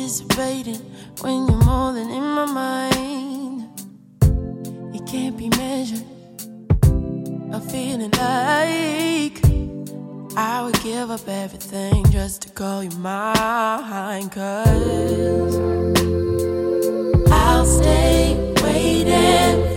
anticipating when you're more than in my mind. It can't be measured. I'm feeling like I would give up everything just to call you mine. 'Cause I'll stay waiting